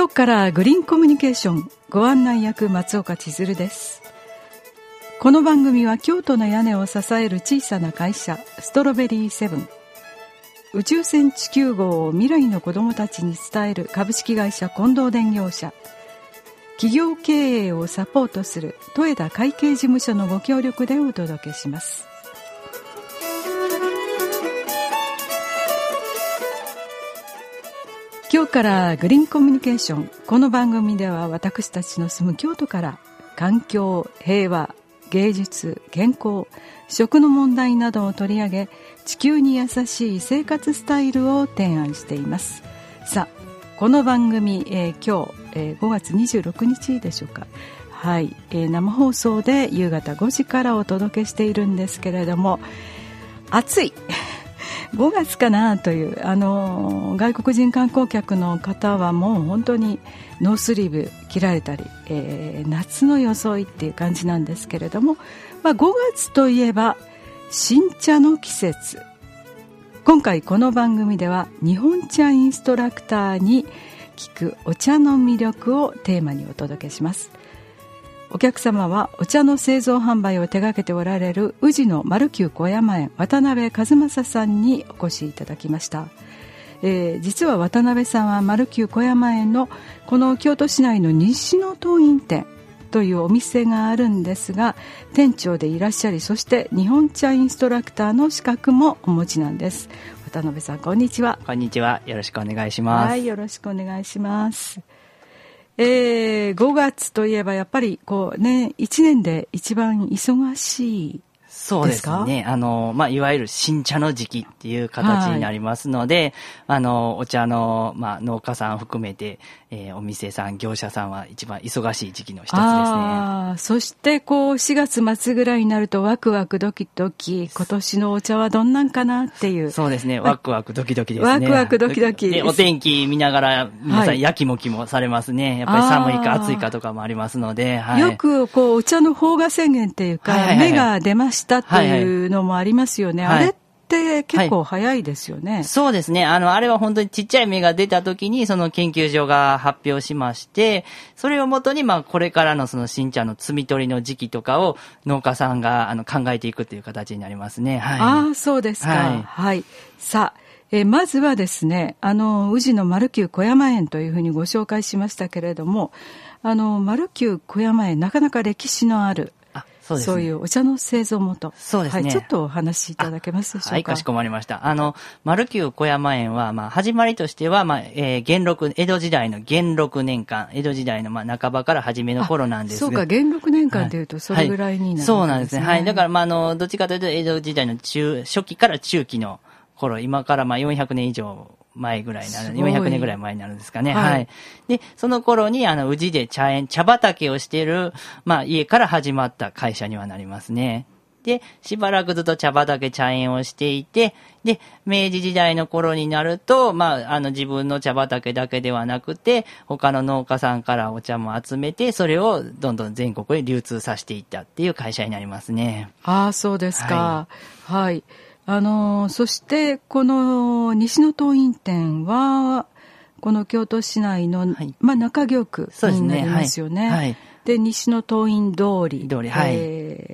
今日からグリーンコミュニケーションご案内役松岡千鶴です。この番組は京都の屋根を支える小さな会社ストロベリーセブン、宇宙船地球号を未来の子どもたちに伝える株式会社近藤電業者、企業経営をサポートする豊田会計事務所のご協力でお届けします。今日からグリーンコミュニケーション、この番組では私たちの住む京都から環境、平和、芸術、健康、食の問題などを取り上げ、地球に優しい生活スタイルを提案しています。さあ、この番組、今日、5月26日でしょうか。はい、生放送で夕方5時からお届けしているんですけれども、暑い5月かなという、外国人観光客の方はもう本当にノースリーブ着られたり、夏の装いっていう感じなんですけれども、5月といえば新茶の季節。今回この番組では日本茶インストラクターに聞くお茶の魅力をテーマにお届けします。お客様はお茶の製造販売を手掛けておられる宇治の丸久小山園渡辺和正さんにお越しいただきました。実は渡辺さんは丸久小山園のこの京都市内の西の東院店というお店があるんですが、店長でいらっしゃり、そして日本茶インストラクターの資格もお持ちなんです。渡辺さん、こんにちは。 こんにちは、よろしくお願いします。 はい、よろしくお願いします。5月といえばやっぱりこうね、1年で一番忙しい。 そうですね。いわゆる新茶の時期っていう形になりますので、お茶の、農家さん含めて、お店さん、業者さんは一番忙しい時期の一つですね。 そしてこう4月末ぐらいになるとワクワクドキドキ、今年のお茶はどんなんかなっていう。 そうですね。ワクワクドキドキですね。 ワクワクドキドキで、お天気見ながら皆さんやきもきもされますね。やっぱり寒いか暑いかとかもありますので、はい、 よくこうお茶の飽和宣言っていうか、芽が出ましたというのもありますよね。あれって結構早いですよね。 そうですね。あれは本当にちっちゃい芽が出た時にその研究所が発表しまして、それをもとにこれからのその新茶の摘み取りの時期とかを農家さんが考えていくという形になりますね。 はい。そうですか。はい。さあ、まずはですね、宇治の丸久小山園というふうにご紹介しましたけれども、丸久小山園なかなか歴史のある、そういうお茶の製造元。 そうですね。 はい、ちょっとお話しいただけますでしょうか。 はい、かしこまりました。丸久小山園は、始まりとしては、江戸時代の元禄年間、江戸時代の半ばから初めの頃なんですが。 そうか、元禄年間というとそれぐらいになるんですね。 そうなんですね。はい。だからどっちかというと江戸時代の初期から中期の頃、今から400年以上前ぐらいになる、400年ぐらい前になるんですかね。はい。で、その頃に宇治で茶畑をしている、家から始まった会社にはなりますね。で、しばらくずっと茶畑、茶園をしていて、で、明治時代の頃になると、自分の茶畑だけではなくて、他の農家さんからお茶も集めて、それをどんどん全国に流通させていったっていう会社になりますね。 ああ、そうですか。はい。そしてこの西の東院店はこの京都市内の、中京区になりますよね。はい。で、西の東院通り。はい。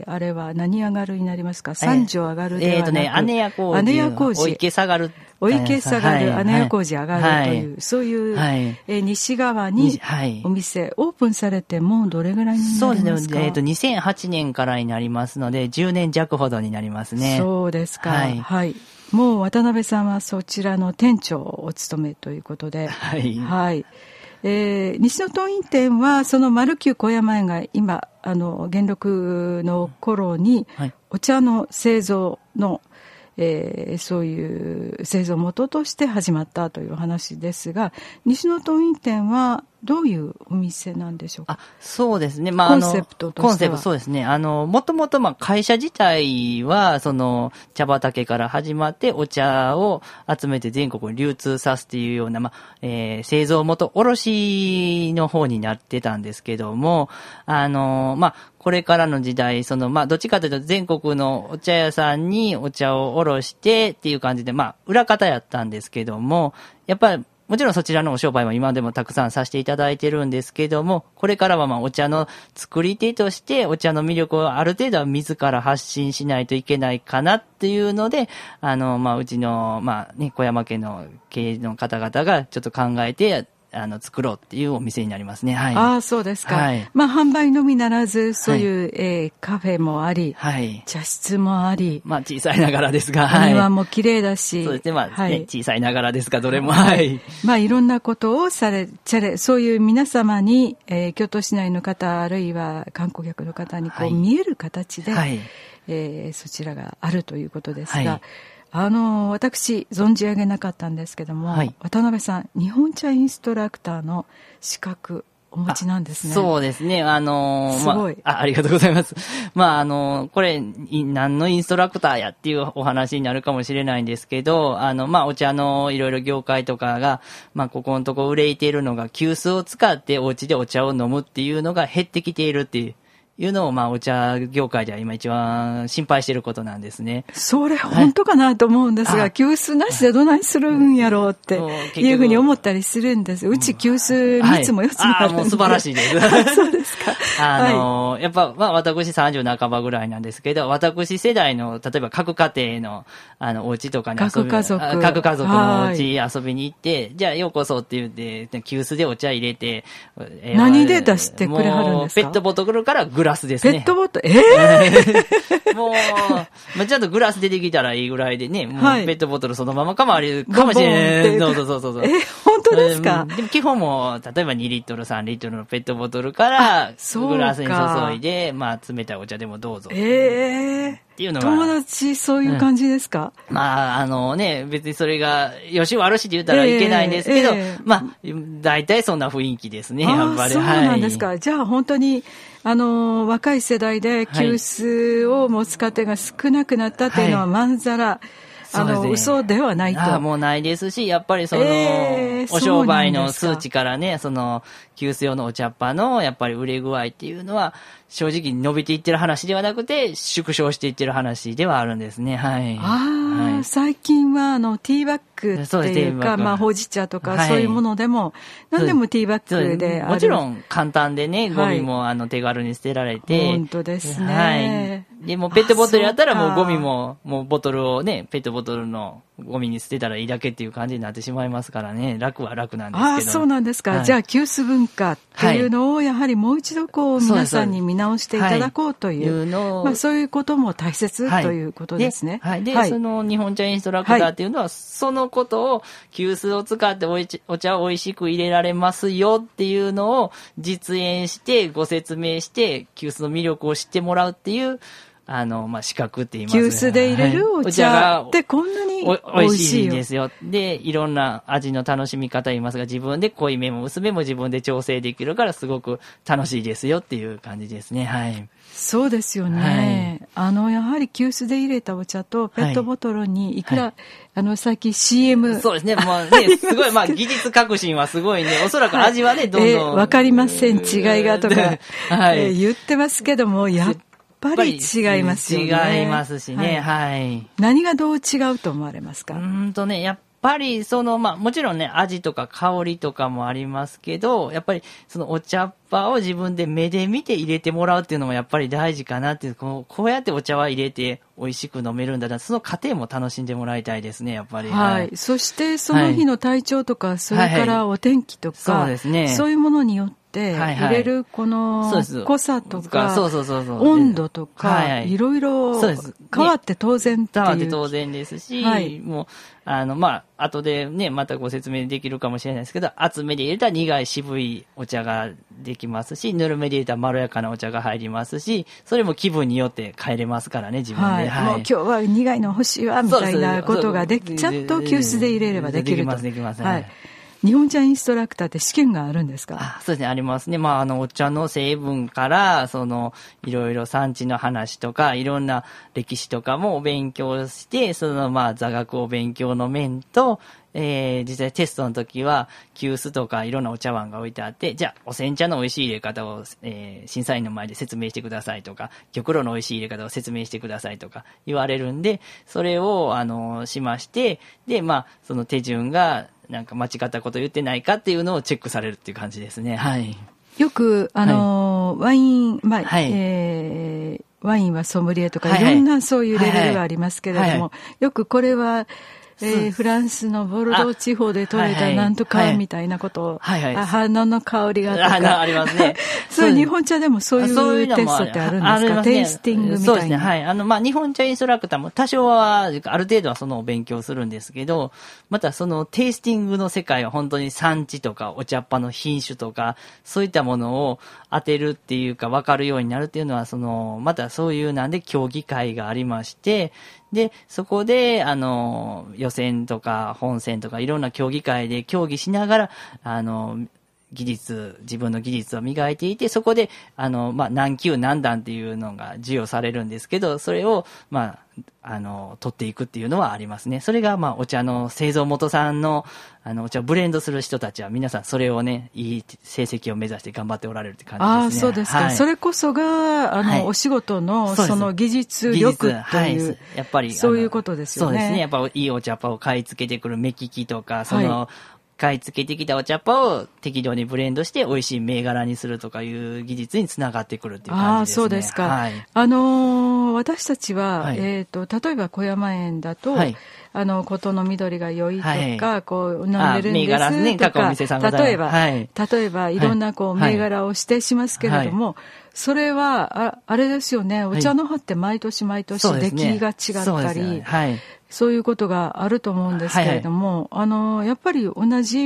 あれは何上がるになりますか？三条上がるではなく。 姉屋小路。お池下がる。 お池下がる、姉屋小路上がるという、そういう、西側にお店、オープンされてもうどれぐらいになりますか？ そうですね。2008年からになりますので、10年弱ほどになりますね。 そうですか。はい。もう渡辺さんはそちらの店長をお務めということで。はい。はい。西の東院店はその丸久小山園が今元禄の頃にお茶の製造の、そういう製造元として始まったという話ですが、西の東院店はどういうお店なんでしょうか？ そうですね。 コンセプトとしては。 コンセプト、そうですね。もともと会社自体は、その、茶畑から始まって、お茶を集めて全国に流通さすっていうような、製造元卸の方になってたんですけども、これからの時代、どっちかというと全国のお茶屋さんにお茶を卸してっていう感じで、裏方やったんですけども、やっぱり、 もちろんそちらのお商売も今でもたくさんさせていただいてるんですけども、これからはお茶の作り手としてお茶の魅力をある程度は自ら発信しないといけないかなっていうので、うちの、小山家の経営の方々がちょっと考えて、作ろうっていうお店になりますね。はい。 ああ、そうですか。はい。販売のみならず、そういう、カフェもあり、はい。茶室もあり。 小さいながらですが、はい。 庭も綺麗だし。 そうですね。はい、小さいながらですが、どれも、はい。 いろんなことをそういう皆様に、京都市内の方、あるいは観光客の方に見える形で、はい。そちらがあるということですが、はい、私、存じ上げなかったんですけども、はい、渡辺さん、日本茶インストラクターの資格、お持ちなんですね。 そうですね。 すごい。 ありがとうございます。これ、何のインストラクターやっていうお話になるかもしれないんですけど、お茶のいろいろ業界とかが、ここのとこ憂いているのが、急須を使ってお家でお茶を飲むっていうのが減ってきているっていうのを、お茶業界では今一番心配していることなんですね。 それ本当かなと思うんですが、急須なしでどないするんやろうっていうふうに思ったりするんです。うち急須3つも4つもあるんで。 もう素晴らしいです。 そうですか。 やっぱ、私30半ばぐらいなんですけど、私世代の、例えば各家庭の、お家とかに各家族のお家遊びに行って、じゃあようこそって言って、急須でお茶入れて、 何で出してくれはるんですか？ ペットボトルからグラスですね。 ペットボトル、 もう、ちゃんとグラス出てきたらいいぐらいでね、もうペットボトルそのままかもしれない。そう。 本当ですか？ でも基本も、例えば2リットル、3リットルのペットボトルから、グラスに注いで、冷たいお茶でもどうぞ。っていうのは。 友達、そういう感じですか？ 別にそれが、よし悪しって言ったらいけないんですけど、大体そんな雰囲気ですね、やっぱり。 そうなんですか。じゃあ本当に、若い世代で急須を持つ家庭が少なくなったっていうのはまんざら、嘘ではないと。 もうないですし、やっぱりお商売の数値からね、急須用のお茶っ葉の、やっぱり売れ具合っていうのは、正直伸びていってる話ではなくて、縮小していってる話ではあるんですね。はい。 最近はティーバッグっていうか、ほうじ茶とかそういうものでも、何でもティーバッグである。 もちろん簡単でね、ゴミも手軽に捨てられて。 本当ですね。 で、もうペットボトルやったらもうゴミも、もうボトルをね、ペットボトルのゴミに捨てたらいいだけっていう感じになってしまいますからね、楽は楽なんですけど。 そうなんですか。じゃあ、急須文化っていうのをやはりもう一度皆さんに見直していただこうという、そういうことも大切ということですね。 で、その日本茶インストラクターっていうのは、そのことを急須を使ってお茶を美味しく入れられますよっていうのを実演してご説明して急須の魅力を知ってもらうっていう資格って言いますね。 急須で入れるお茶ってこんなに美味しいんですよ。で、いろんな味の楽しみ方言いますが、自分で濃いめも薄めも自分で調整できるからすごく楽しいですよっていう感じですね。はい。 そうですよね。やはり急須で入れたお茶とペットボトルにいくら、最近 CM。 そうですね。すごい、技術革新はすごいね。おそらく味はね、どんどん。 わかりません、違いがとか、言ってますけども、やっぱり違いますよね。 違いますしね。はい。 何がどう違うと思われますか？ やっぱりもちろんね、味とか香りとかもありますけど、やっぱりお茶っ葉を自分で目で見て入れてもらうっていうのもやっぱり大事かなっていう、こうやってお茶は入れて美味しく飲めるんだな、その過程も楽しんでもらいたいですね、やっぱり。 はい。そしてその日の体調とか、それからお天気とか、そうですね。そういうものによって入れるこの濃さとか温度とかいろいろ変わって当然っていう。 変わって当然ですし、もう後でねまたご説明できるかもしれないですけど、厚めで入れたら苦い渋いお茶ができますし、ぬるめで入れたらまろやかなお茶が入りますし、それも気分によって変えれますからね、自分で。 もう今日は苦いの欲しいわみたいなことがちゃんと急須で入れればできると。 できます。 日本茶インストラクターって試験があるんですか？ そうですね、ありますね。お茶の成分から、いろいろ産地の話とか、いろんな歴史とかも勉強して、座学を勉強の面と、実際テストの時は、急須とかいろんなお茶碗が置いてあって、じゃあ、お煎茶の美味しい入れ方を、審査員の前で説明してくださいとか、玉露の美味しい入れ方を説明してくださいとか言われるんで、それを、しまして、で、その手順が、 なんか間違ったこと言ってないかっていうのをチェックされるっていう感じですね。はい。 よく、ワイン、まあ、ワインはソムリエとかいろんなそういうレベルがありますけれども、よくこれは、フランスのボルドー地方で採れたなんとかみたいなことを、花の香りがとか。 ありますね。 そういう日本茶でもそういうテストってあるんですか？テイスティングみたいな。 そうですね。はい。まあ、日本茶インストラクターも多少は、ある程度はそのお勉強するんですけど、またそのテイスティングの世界は本当に産地とかお茶っ葉の品種とか、そういったものを当てるっていうか分かるようになるっていうのは、またそういうなんで競技会がありまして、で、そこで、予選とか本戦とかいろんな競技会で競技しながら、自分の技術を磨いていて、そこで、まあ、何級何段っていうのが授与されるんですけど、それを、まあ、取っていくっていうのはありますね。それが、まあ、お茶の製造元さんの、お茶をブレンドする人たちは皆さんそれをね、いい成績を目指して頑張っておられるって感じですね。 ああ、そうですか。はい、それこそが、お仕事の、その技術力という、 やっぱり、 そういうことですよね。 そうですね。やっぱいいお茶っ葉を買い付けてくる目利きとか、買い付けてきたお茶っ葉を適度にブレンドして美味しい銘柄にするとかいう技術につながってくるっていう感じですね。 ああ、そうですか。はい、私たちは、例えば小山園だと、琴の緑が良いとか、こう、飲んでるんですとか、例えば、いろんなこう、銘柄を指定しますけれども、それは、あれですよね、お茶の葉って毎年毎年出来が違ったり、そういうことがあると思うんですけれども、やっぱり同じ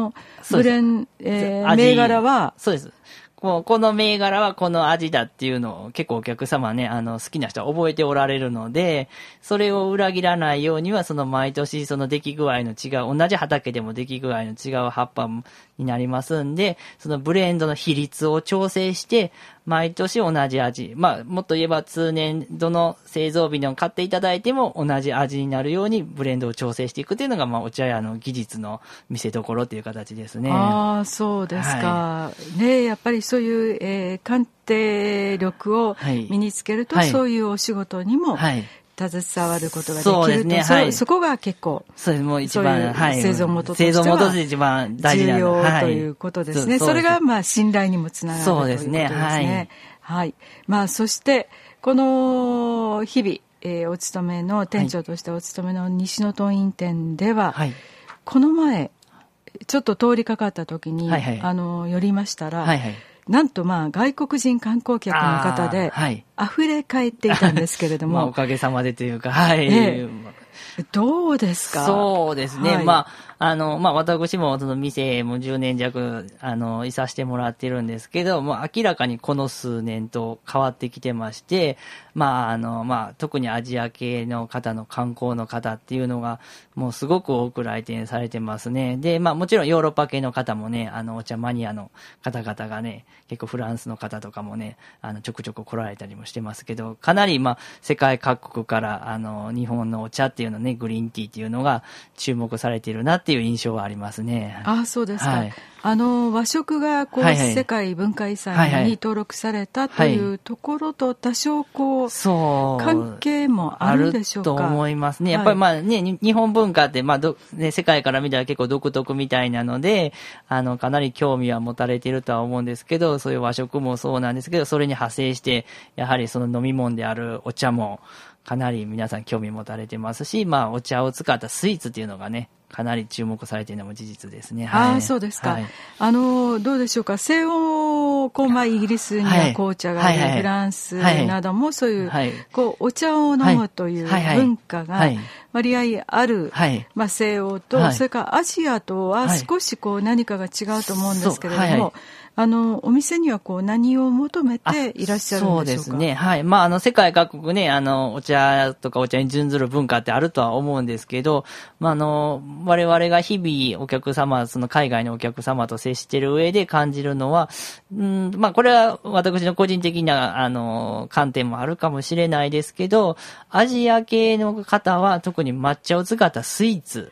銘柄は、 そうです。この銘柄はこの味だっていうのを結構お客様ね、好きな人は覚えておられるので、それを裏切らないようには、毎年出来具合の違う、同じ畑でも出来具合の違う葉っぱになりますんで、ブレンドの比率を調整して、毎年同じ味。まあ、もっと言えば通年度の製造日の買っていただいても同じ味になるようにブレンドを調整していくというのが、まあ、お茶屋の技術の見せ所という形ですね。 ああ、そうですか。ね、やっぱりそういう、鑑定力を身につけると、そういうお仕事にも、携わることができると。そうですね。そこが結構。 そうです。もう一番、 製造元としては。製造元で一番大事な重要ということですね。それが、まあ、信頼にもつながるということですね。はい。まあ、そして、この、日々、お勤めの、店長としてお勤めの西野東院店では、この前、ちょっと通りかかった時に、寄りましたら、なんとまあ外国人観光客の方で溢れ返っていたんですけれども。 まあおかげさまでというか、 どうですか？ そうですね。まあ、まあ私も店も10年弱、いさせてもらってるんですけど、もう明らかにこの数年と変わってきてまして、まあまあ特にアジア系の方の観光の方っていうのが、もうすごく多く来店されてますね。で、まあもちろんヨーロッパ系の方もね、お茶マニアの方々がね、結構フランスの方とかもね、ちょくちょく来られたりもしてますけど、かなりまあ世界各国から、日本のお茶っていうのね、グリーンティーっていうのが注目されているなっていう印象はありますね。 ああ、そうですか。和食がこう、世界文化遺産に登録されたというところと多少こう、関係もあるでしょうか。 あると思いますね。やっぱりまあね、日本文化ってまあね、世界から見たら結構独特みたいなので、かなり興味は持たれているとは思うんですけど、そういう和食もそうなんですけど、それに派生して、やはりその飲み物であるお茶も、かなり皆さん興味持たれてますし、まあお茶を使ったスイーツっていうのがね、かなり注目されているのも事実ですね。 ああ、そうですか。どうでしょうか。西欧、まあ、イギリスには紅茶があり、フランスなどもそういう、お茶を飲むという文化が割合ある、まあ、西欧と、それからアジアとは少し何かが違うと思うんですけれども、お店には何を求めていらっしゃるんでしょうか？ そうですね。はい。まあ、世界各国ね、お茶とかお茶に準ずる文化ってあるとは思うんですけど、まあ、我々が日々お客様、海外のお客様と接している上で感じるのは、まあ、これは私の個人的な、観点もあるかもしれないですけど、アジア系の方は特に抹茶を使ったスイーツ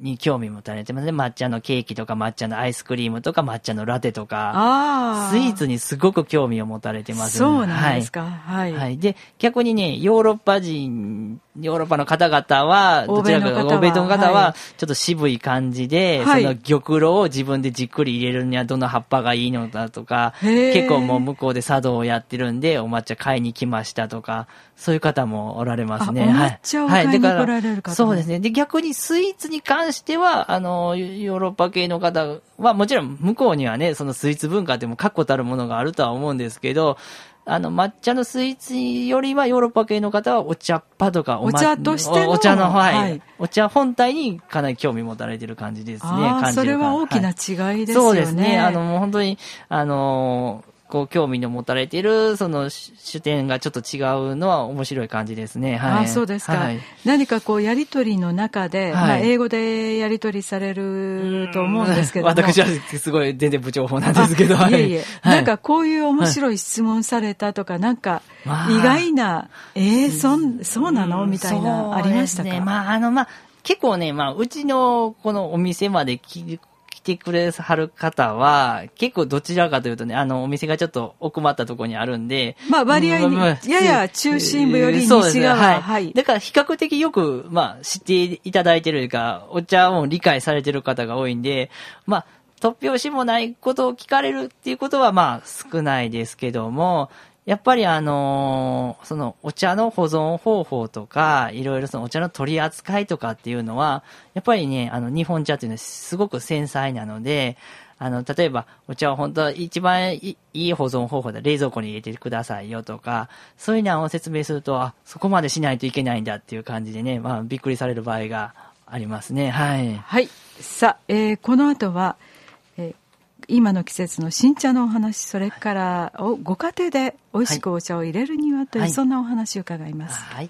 に興味持たれてますね。抹茶のケーキとか抹茶のアイスクリームとか抹茶のラテとか、スイーツにすごく興味を持たれてます、ね。 そうなんですか。はい。 はい。で、逆にね、ヨーロッパの方々は、どちらか欧米の方は、ちょっと渋い感じで、はい、その玉露を自分でじっくり入れるにはどの葉っぱがいいのだとか、結構もう向こうで茶道をやってるんで、お抹茶買いに来ましたとか、そういう方もおられますね。 お抹茶を買いに来られる方、 そうですね。で、逆にスイーツに関しては、ヨーロッパ系の方は、もちろん向こうにはね、そのスイーツ文化っても確固たるものがあるとは思うんですけど、抹茶のスイーツよりはヨーロッパ系の方はお茶っ葉とかお茶としてのお茶の、はい。お茶本体にかなり興味持たれてる感じですね。 それは大きな違いですよね。 そうですね。もう本当に、こう興味の持たれているその視点がちょっと違うのは面白い感じですね。はい。 そうですか。はい、何かこうやりとりの中で、英語でやりとりされると思うんですけども。 私はすごい全然不情報なんですけど。 いえいえ。なんかこういう面白い質問されたとか、なんか意外な、そうなのみたいなありましたか？ 結構ね、うちのこのお店まで来てくれはる方は、結構どちらかというとね、お店がちょっと奥まったところにあるんで。 割合に、やや中心部より西側。 はい。だから比較的よく、知っていただいてるというか、お茶を理解されてる方が多いんで、突拍子もないことを聞かれるっていうことは少ないですけども、やっぱりそのお茶の保存方法とか、いろいろそのお茶の取り扱いとかっていうのは、やっぱりね、日本茶っていうのはすごく繊細なので、例えばお茶を本当は一番いい保存方法で冷蔵庫に入れてくださいよとか、そういうのを説明すると、そこまでしないといけないんだっていう感じでね、びっくりされる場合がありますね。はい。 はい。さあ、この後は、今の季節の新茶のお話、それからご家庭で美味しくお茶を入れるにはという、そんなお話を伺います。 はい。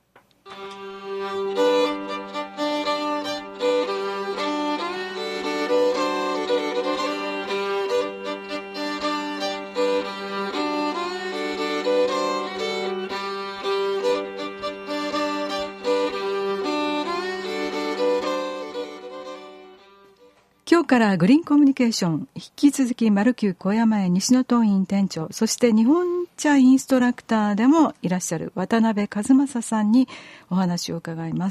今日からグリーンコミュニケーション、引き続きマルキュー小山園西野東院店長、そして日本茶インストラクターでもいらっしゃる渡辺和正さんにお話を伺います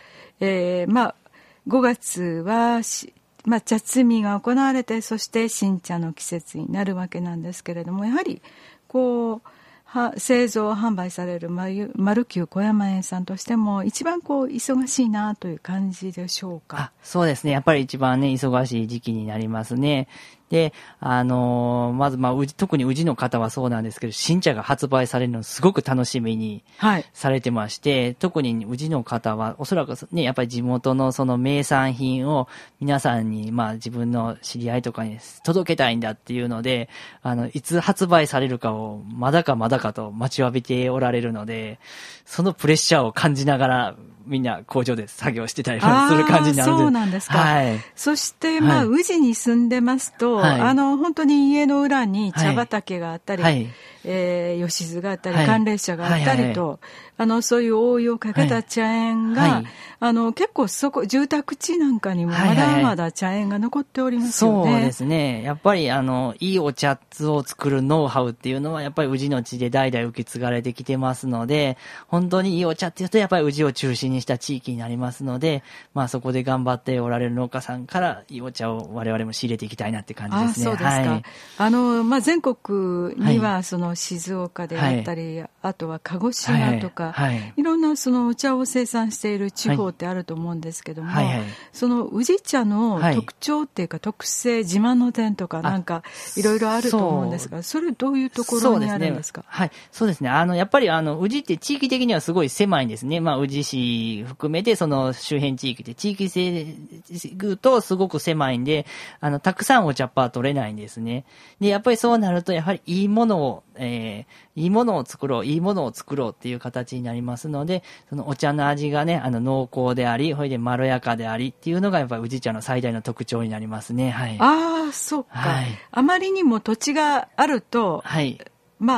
。5月は茶摘みが行われて、そして新茶の季節になるわけなんですけれども、やはり製造販売されるマルキュー小山園さんとしても一番忙しいなという感じでしょうか？ そうですね。やっぱり一番ね、忙しい時期になりますね。で、まず特に宇治の方はそうなんですけど、新茶が発売されるのをすごく楽しみにされてまして、特に宇治の方はおそらくね、やっぱり地元のその名産品を皆さんに自分の知り合いとかに届けたいんだっていうので、いつ発売されるかをまだかと待ちわびておられるので、そのプレッシャーを感じながらみんな工場で作業してたりする感じになるんで。 そうなんですか。はい。そして、宇治に住んでますと、本当に家の裏に茶畑があったり、吉津があったり、寒冷茶があったりと、そういう覆いをかけた茶園が、結構住宅地なんかにもまだまだ茶園が残っておりますよね。 そうですね。やっぱりいいお茶を作るノウハウっていうのはやっぱり宇治の地で代々受け継がれてきてますので、本当にいいお茶っていうとやっぱり宇治を中心にした地域になりますので、そこで頑張っておられる農家さんからいいお茶を我々も仕入れていきたいなって感じですね。 そうですか。全国には静岡であったり、あとは鹿児島とか、いろんなお茶を生産している地方ってあると思うんですけども、その宇治茶の特徴っていうか特性、自慢の点とかなんかいろいろあると思うんですが、それどういうところにあるんですか？ そうですね。やっぱり宇治って地域的にはすごい狭いんですね。宇治市含めてその周辺地域で地域性とすごく狭いんで、たくさんお茶っ葉は取れないんですね。で、やっぱりそうなるとやはりいいものを作ろうっていう形になりますので、そのお茶の味がね、濃厚であり、それでまろやかでありっていうのがやっぱり宇治茶の最大の特徴になりますね。はい。 そうか。あまりにも土地があると、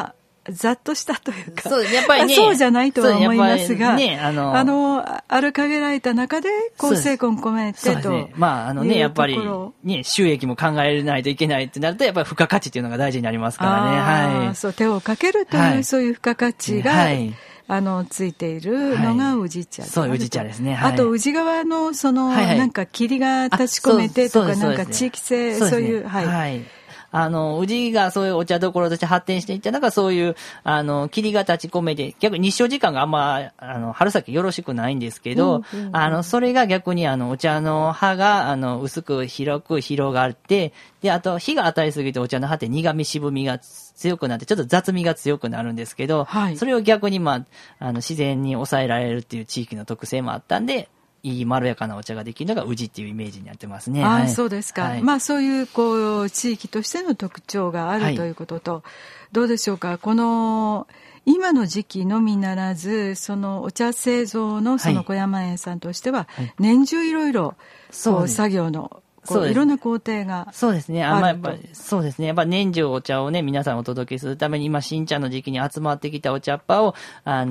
ざっとしたというか、 そう、やっぱりね。 そうじゃないとは思いますが、 ね、 ある限られた中で、構成根込めてと。 ね、まあ、やっぱり、ね、収益も考えないといけないってなると、やっぱり付加価値っていうのが大事になりますからね。はい。 そう、手をかけるという、はい、そういう付加価値が、はい、ついているのが宇治茶、はい、 そう、宇治茶ですね。はい、 あと、宇治川の、はいはい、なんか霧が立ち込めてとか、なんか地域性、そういう、はい。はい、 宇治がそういうお茶どころとして発展していったのが、そういう、霧が立ち込めて、逆に日照時間があんま、春先よろしくないんですけど、それが逆にお茶の葉が、薄く広く広がって、で、あと、日が当たりすぎてお茶の葉って苦味渋みが強くなって、ちょっと雑味が強くなるんですけど、はい、それを逆に自然に抑えられるっていう地域の特性もあったんで、いいまろやかなお茶ができるのが宇治っていうイメージになってますね。 はい、そうですか。はい、そういう地域としての特徴があるということと、はい、どうでしょうか。今の時期のみならず、そのお茶製造の小山園さんとしては、はい、年中いろいろ作業のいろんな工程がそうですね。そうですね。やっぱ年中お茶をね、皆さんお届けするために、今、新茶の時期に集まってきたお茶っ葉を、乾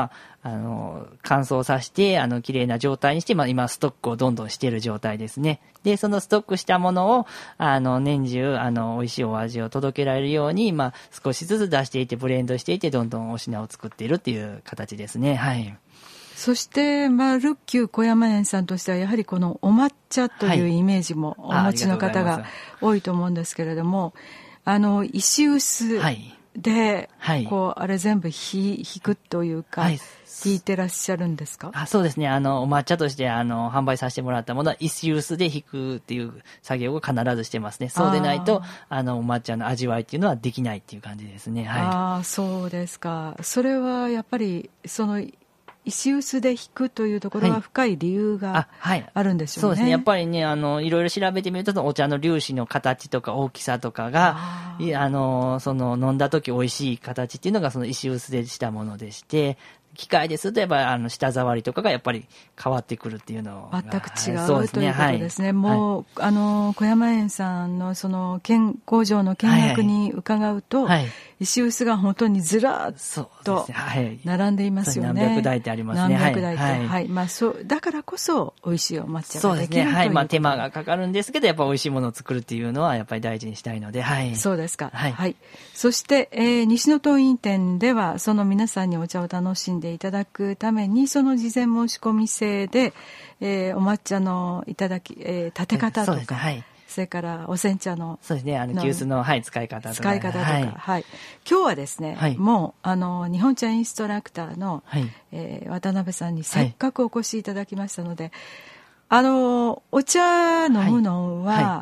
燥させて、綺麗な状態にして、今、ストックをどんどんしている状態ですね。で、そのストックしたものを、年中、美味しいお味を届けられるように、少しずつ出していて、ブレンドしていて、どんどんお品を作っているっていう形ですね。はい。 そして、ルッキュー小山園さんとしては、やはりこのお抹茶というイメージもお持ちの方が多いと思うんですけれども、石臼で、あれ全部引くというか、引いてらっしゃるんですか？ そうですね。お抹茶として販売させてもらったものは石臼で引くっていう作業を必ずしてますね。そうでないとお抹茶の味わいっていうのはできないっていう感じですね。 はい。そうですか。それはやっぱり石臼で引くというところは深い理由があるんでしょうね。 そうですね。やっぱりね、いろいろ調べてみると、お茶の粒子の形とか大きさとかが、飲んだ時美味しい形っていうのがその石臼でしたものでして、機械でするとやっぱり舌触りとかがやっぱり変わってくるっていうのが全く違う、ということですね。もう、小山園さんの工場の見学に伺うと、石臼が本当にずらっと並んでいますよね。 何百台ってありますね。 何百台って。はい。だからこそ美味しいお抹茶ができるという。そうですね。 はい。手間がかかるんですけど、やっぱ美味しいものを作るっていうのはやっぱり大事にしたいので、はい。 そうですか。はい。そして、西野東院店では、その皆さんにお茶を楽しんでいただくために、その事前申し込み制で、お抹茶の立て方とか、それからお煎茶のそうですね、急須の、使い方とか。 使い方とか、はい。今日はですね、もう、日本茶インストラクターの、渡辺さんにせっかくお越しいただきましたので、お茶飲むのは、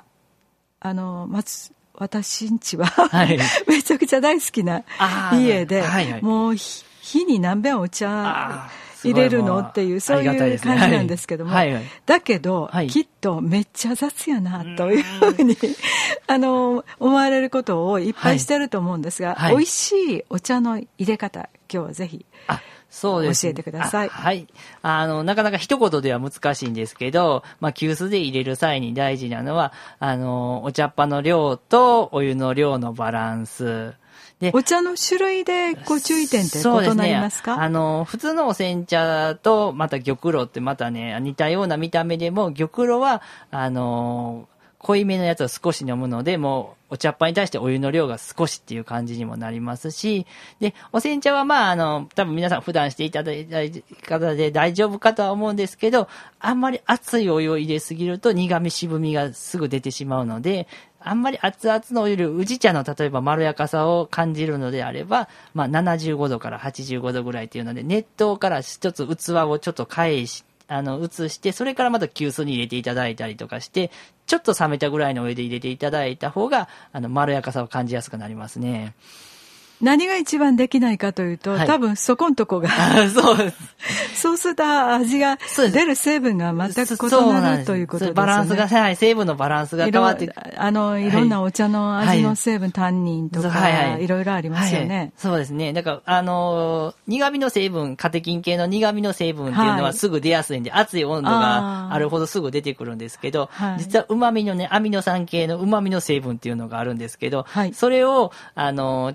私んちは、めちゃくちゃ大好きな家で、もう日に何遍お茶入れるのっていう、そういう感じなんですけども、だけど、きっとめっちゃ雑やなというふうに思われることをいっぱいしてると思うんですが、美味しいお茶の入れ方、今日はぜひ教えてください。 はい。なかなか一言では難しいんですけど、急須で入れる際に大事なのは、お茶っ葉の量とお湯の量のバランス。 で、お茶の種類で注意点って異なりますか？ 普通のお煎茶とまた玉露ってまたね、似たような見た目でも、玉露は、濃いめのやつを少し飲むので、もうお茶っ葉に対してお湯の量が少しっていう感じにもなりますし、で、お煎茶は多分皆さん普段していただいた方で大丈夫かとは思うんですけど、あんまり熱いお湯を入れすぎると苦味渋みがすぐ出てしまうので、あんまり熱々のお湯より宇治茶の例えばまろやかさを感じるのであれば、75度から85度ぐらいっていうので、熱湯から一つ器をちょっと移して、それからまた急須に入れていただいたりとかして、ちょっと冷めたぐらいのお湯で入れていただいた方が、まろやかさを感じやすくなりますね。 何が一番できないかというと、多分そこんとこがそうです。 そうすると味が出る成分が全く異なるということですね。 バランスが、成分のバランスが変わって、 いろんなお茶の味の成分、タンニンとか、いろいろありますよね。 そうですね。だから、苦味の成分、カテキン系の苦味の成分っていうのはすぐ出やすいんで、熱い温度があるほどすぐ出てくるんですけど、実は旨味のね、アミノ酸系の旨味の成分っていうのがあるんですけど、それを、ちょっと、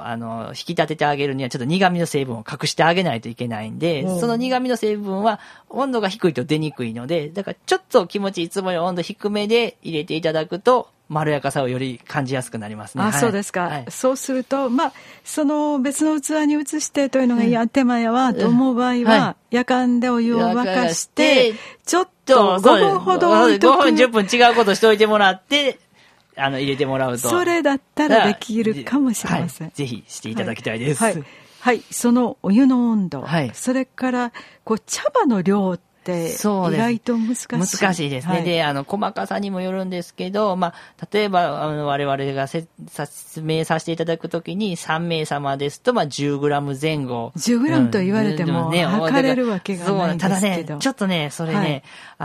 引き立ててあげるにはちょっと苦味の成分を隠してあげないといけないんで、その苦味の成分は温度が低いと出にくいので、だからちょっと気持ちいつもより温度低めで入れていただくと、まろやかさをより感じやすくなりますね。 あ、そうですか。そうすると、その別の器に移してというのが手間やわと思う場合は、夜間でお湯を沸かして、ちょっと5分ほど置いとく。 5分10分違うことしておいてもらって、入れてもらうと。 それだったらできるかもしれません。 ぜひしていただきたいです。 はい。そのお湯の温度。それから、茶葉の量って、意外と難しい。 難しいですね。で、細かさにもよるんですけど、例えば、我々が説明させていただくときに、3名様ですと、10グラム前後。 10グラムと言われても、測れるわけがないんですけど。 ただね、ちょっとね、それね、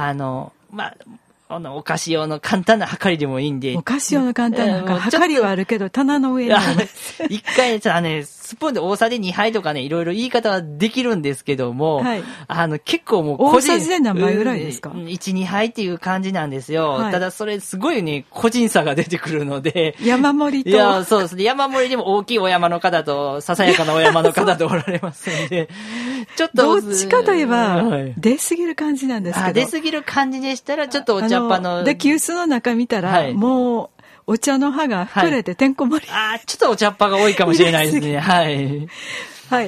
お菓子用の簡単な測りでもいいんで。 お菓子用の簡単な測りはあるけど、棚の上にある。 一回スプーンで大さじ2杯とかね、いろいろ言い方はできるんですけども、結構もう大さじで何杯ぐらいですか？ 1、2杯っていう感じなんですよ。ただそれすごいね、個人差が出てくるので。 山盛りと。 いや、そうですね。山盛りでも大きいお山の方と、ささやかなお山の方とおられますんで、ちょっと。 どっちかといえば、出過ぎる感じなんですけど。 出過ぎる感じでしたら、ちょっとお茶っ葉の。 で、急須の中見たら、もう、お茶の葉が膨れててんこ盛り。 ちょっとお茶っ葉が多いかもしれないですね。はい。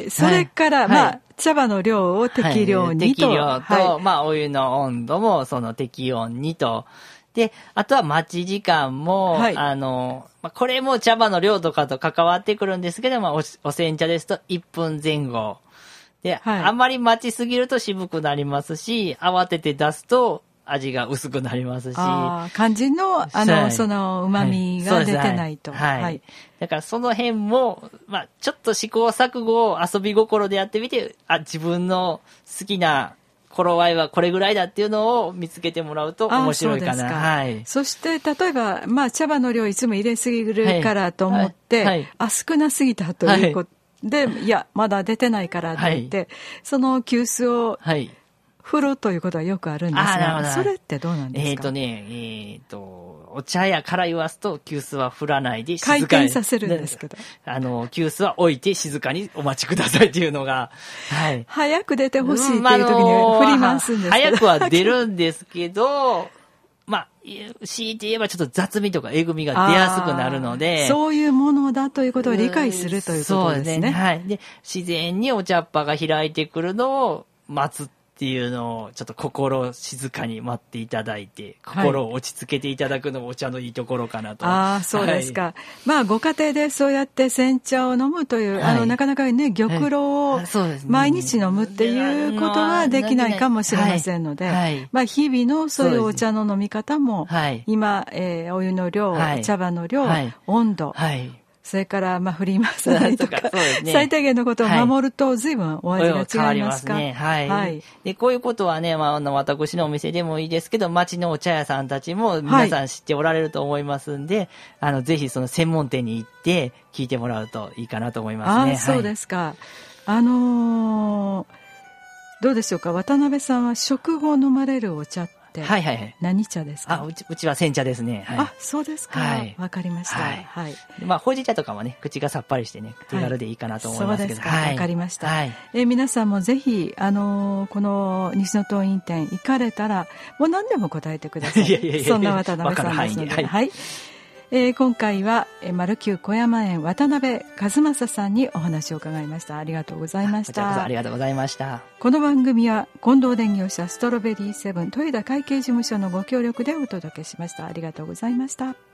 それから、茶葉の量を適量にと。 適量と、お湯の温度もその適温にと。で、あとは待ち時間も、これも茶葉の量とかと関わってくるんですけど、お煎茶ですと1分前後。で、あんまり待ちすぎると渋くなりますし、慌てて出すと、味が薄くなりますし。 肝心の、その旨味が出てないと。 だからその辺も、ちょっと試行錯誤を遊び心でやってみて、自分の好きな頃合いはこれぐらいだっていうのを見つけてもらうと面白いかな。 そして、例えば、茶葉の量いつも入れすぎるからと思って、少なすぎたということで、いや、まだ出てないからと言って、その急須を、振るということはよくあるんですが、それってどうなんですか？ お茶屋から言わすと、急須は振らないで静かに。 回転させるんですけど。 急須は置いて静かにお待ちくださいっていうのが、 早く出てほしいっていう時に振り回すんですけど。 早くは出るんですけど、強いて言えばちょっと雑味とかえぐみが出やすくなるので。 そういうものだということを理解するということですね。 で、自然にお茶っ葉が開いてくるのを待つっていうのをちょっと心を静かに待っていただいて、心を落ち着けていただくのもお茶のいいところかなと。 そうですか。ご家庭でそうやって煎茶を飲むという、なかなかね、玉露を毎日飲むっていうことはできないかもしれませんので、日々のそういうお茶の飲み方も、今、お湯の量、茶葉の量、温度、それから、振り回さないとか、最低限のことを守ると、随分お味が違いますか？ で、こういうことはね、私のお店でもいいですけど、町のお茶屋さんたちも皆さん知っておられると思いますんで、ぜひその専門店に行って聞いてもらうといいかなと思いますね。 そうですか。どうでしょうか、渡辺さんは食後飲まれるお茶って、何茶ですか？ うちは煎茶ですね。 そうですか。わかりました。 ほうじ茶とかもね、口がさっぱりしてね、手軽でいいかなと思いますけど。 そうですか。わかりました。皆さんもぜひ、この西野東院店行かれたら、もう何でも答えてください。そんな渡辺さんですので。今回は丸久小山園渡辺和正さんにお話を伺いました。ありがとうございました。 こちらこそありがとうございました。 この番組は近藤電業者ストロベリーセブン豊田会計事務所のご協力でお届けしました。ありがとうございました。